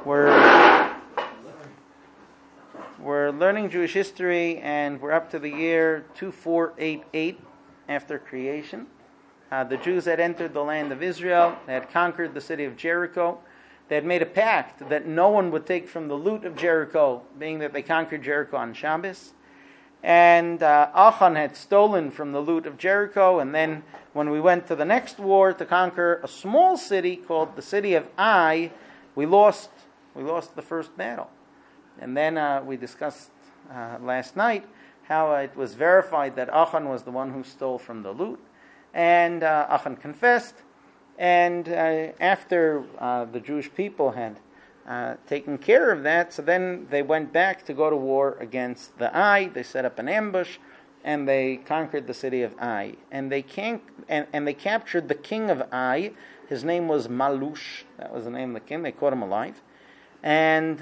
We're learning Jewish history, and we're up to the year 2488 after creation. The Jews had entered the land of Israel. They had conquered the city of Jericho. They had made a pact that no one would take from the loot of Jericho, being that they conquered Jericho on Shabbos. And Achan had stolen from the loot of Jericho, and then when we went to the next war to conquer a small city called the city of Ai, we lost the first battle. And then we discussed last night how it was verified that Achan was the one who stole from the loot. And Achan confessed. And after the Jewish people had taken care of that, so then they went back to go to war against the Ai. They set up an ambush, and they conquered the city of Ai. And they captured the king of Ai. His name was Malush. That was the name of the king. They caught him alive. And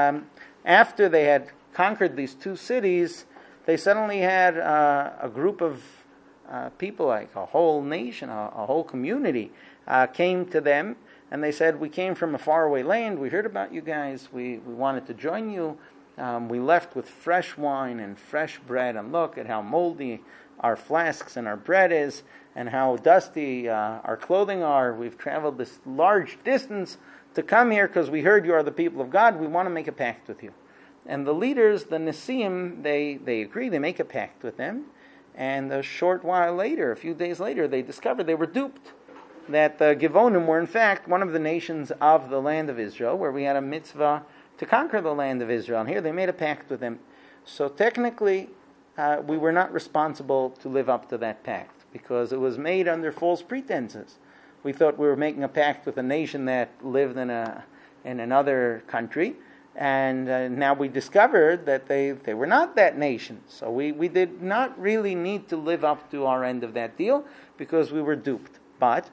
after they had conquered these two cities, they suddenly had a group of people, like a whole nation, a whole community, came to them, and they said, "We came from a faraway land. We heard about you guys. We wanted to join you. We left with fresh wine and fresh bread, and look at how moldy our flasks and our bread is, and how dusty our clothing are. We've traveled this large distance to come here because we heard you are the people of God. We want to make a pact with you." And the leaders, the Nesiim, they agree. They make a pact with them. And a short while later, a few days later, they discovered they were duped. That the Givonim were in fact one of the nations of the land of Israel, where we had a mitzvah to conquer the land of Israel. And here they made a pact with them. So technically, we were not responsible to live up to that pact, because it was made under false pretenses. We thought we were making a pact with a nation that lived in another country, and now we discovered that they were not that nation. So we did not really need to live up to our end of that deal, because we were duped. But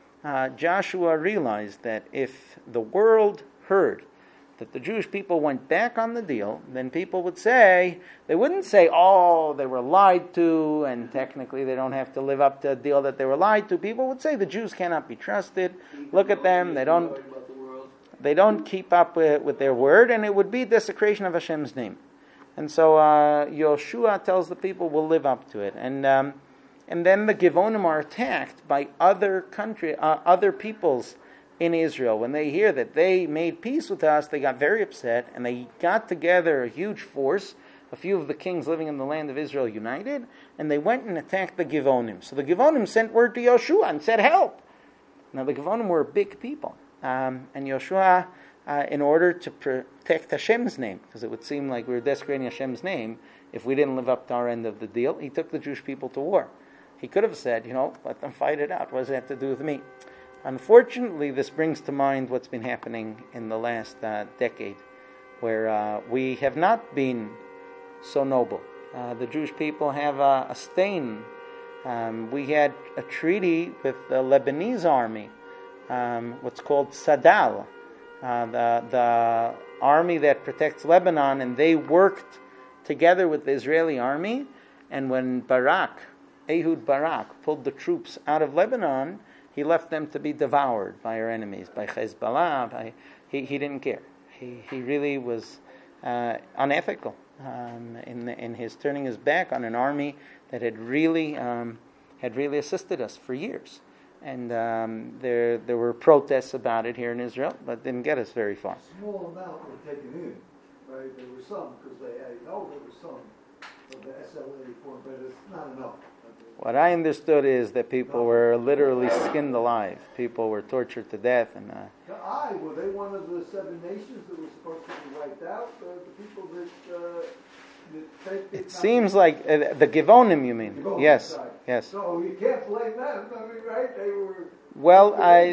Joshua realized that if the world heard that the Jewish people went back on the deal, then people would say, they wouldn't say, oh, they were lied to, and technically they don't have to live up to the deal that they were lied to. People would say the Jews cannot be trusted. Look at them, they don't keep up with their word, and it would be desecration of Hashem's name. And so Yoshua tells the people, we'll live up to it. And then the Givonim are attacked by other peoples in Israel. When they hear that they made peace with us, they got very upset, and they got together a huge force. A few of the kings living in the land of Israel united, and they went and attacked the Givonim. So the Givonim sent word to Yoshua and said, help! Now the Givonim were big people. And Yoshua, in order to protect Hashem's name, because it would seem like we were desecrating Hashem's name if we didn't live up to our end of the deal, he took the Jewish people to war. He could have said, let them fight it out. What does it have to do with me? Unfortunately, this brings to mind what's been happening in the last decade, where we have not been so noble. The Jewish people have a stain. We had a treaty with the Lebanese army, what's called Sadal, the army that protects Lebanon, and they worked together with the Israeli army. And when Ehud Barak pulled the troops out of Lebanon, he left them to be devoured by our enemies, by Hezbollah. He didn't care. He really was unethical in his turning his back on an army that had really assisted us for years. And there were protests about it here in Israel, but didn't get us very far. A small amount were taken in, right? There were some, because I know there were some of the SLA reform, but it's not enough. What I understood is that people were literally skinned alive. People were tortured to death. And were they one of the 7 nations that were supposed to be wiped out? The people that it seems like the Givonim, you mean? Yes, sorry. Yes. So you can't blame them, right? They were. Well,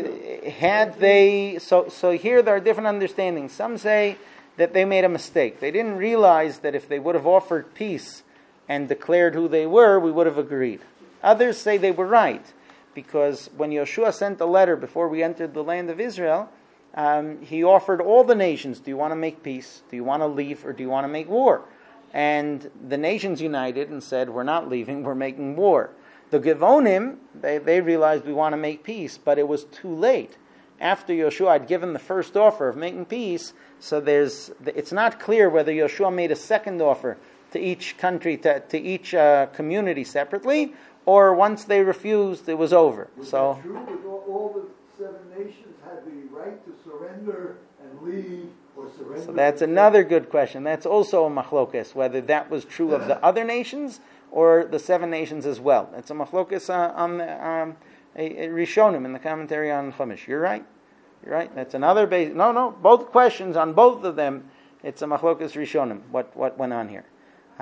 So here there are different understandings. Some say that they made a mistake. They didn't realize that if they would have offered peace and declared who they were, we would have agreed. Others say they were right, because when Yoshua sent a letter before we entered the land of Israel, he offered all the nations, do you want to make peace? Do you want to leave? Or do you want to make war? And the nations united and said, we're not leaving, we're making war. The Givonim, they realized we want to make peace, but it was too late. after Yoshua had given the first offer of making peace, so it's not clear whether Yoshua made a second offer to each country, to each community separately, or once they refused, it was over. Was so that true? With all the 7 nations had the right to surrender and leave, or surrender? So that's another good question. That's also a machlokes, whether that was true of the other nations or the 7 nations as well. It's a machlokes on the Rishonim in the commentary on Chumash. You're right. That's another base. No. Both questions on both of them. It's a machlokes Rishonim. What went on here?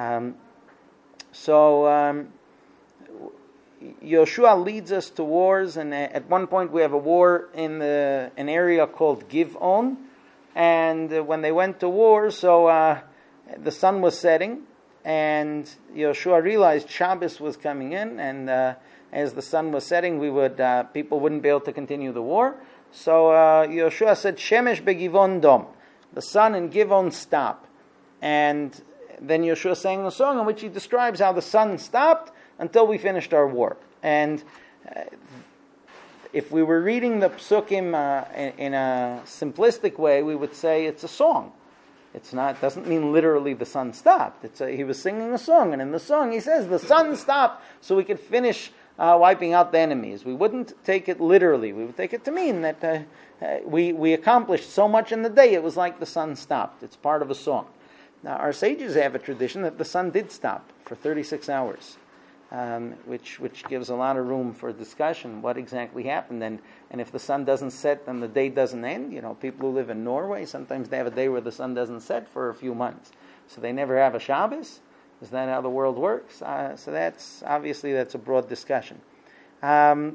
Yoshua leads us to wars, and at one point we have a war in an area called Givon, and when they went to war, so the sun was setting, and Yoshua realized Shabbos was coming in, and as the sun was setting, people wouldn't be able to continue the war. So Yoshua said, "Shemesh begivon dom," the sun in Givon stop, and then Yoshua sang a song in which he describes how the sun stopped until we finished our war. And if we were reading the psukim in a simplistic way, we would say it's a song. Doesn't mean literally the sun stopped. He was singing a song, and in the song he says the sun stopped so we could finish wiping out the enemies. We wouldn't take it literally. We would take it to mean that we accomplished so much in the day, it was like the sun stopped. It's part of a song. Now, our sages have a tradition that the sun did stop for 36 hours, which gives a lot of room for discussion, what exactly happened. And if the sun doesn't set, then the day doesn't end. People who live in Norway, sometimes they have a day where the sun doesn't set for a few months. So they never have a Shabbos. Is that how the world works? So that's a broad discussion. Our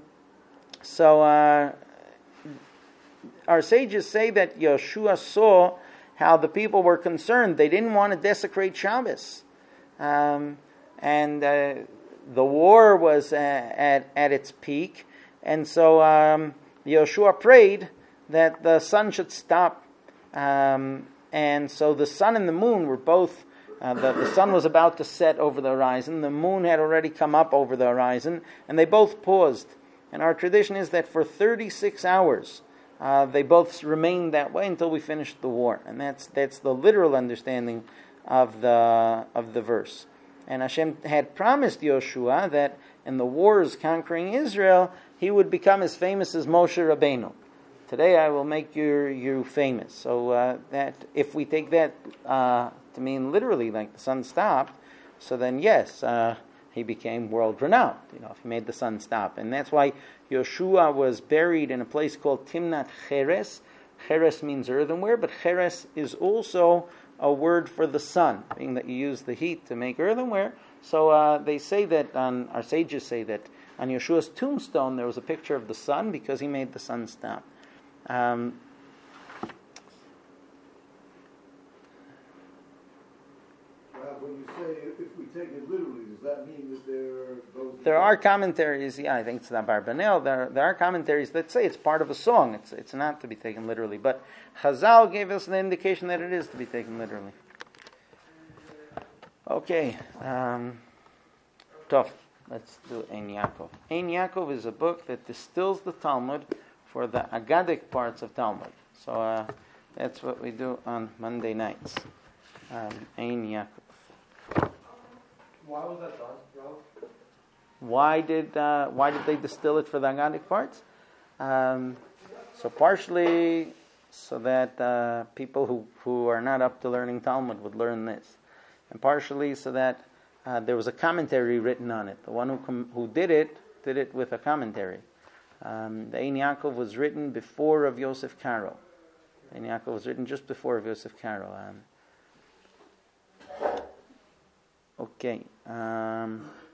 sages say that Yoshua saw how the people were concerned. They didn't want to desecrate Shabbos. And the war was at its peak. And so Yoshua prayed that the sun should stop. And so the sun and the moon were both, the sun was about to set over the horizon. The moon had already come up over the horizon. And they both paused. And our tradition is that for 36 hours, they both remained that way until we finished the war, and that's the literal understanding of the verse. And Hashem had promised Yoshua that in the wars conquering Israel, he would become as famous as Moshe Rabbeinu. Today I will make you famous. So that if we take that to mean literally, like the sun stopped, so then yes, he became world renowned. If he made the sun stop, and that's why Yoshua was buried in a place called Timnat Cheres. Cheres means earthenware, but Cheres is also a word for the sun, being that you use the heat to make earthenware. So they say that our sages say that on Yoshua's tombstone there was a picture of the sun because he made the sun stop. When you say if we take it literally, does that mean that there are commentaries? Yeah, I think it's not Barbanel. There are commentaries that say it's part of a song. It's not to be taken literally, but Chazal gave us the indication that it is to be taken literally. Okay, tough. Let's do Ein Yaakov. Ein Yaakov is a book that distills the Talmud for the Agadic parts of Talmud. So that's what we do on Monday nights. Ein Yaakov. Why was that done, Ralph? Why did they distill it for the Agadic parts? So partially so that people who are not up to learning Talmud would learn this, and partially so that there was a commentary written on it. The one who did it with a commentary. The Ein Yaakov was written before Rav Yosef Karo. Ein Yaakov was written just before Rav Yosef Karo. Okay.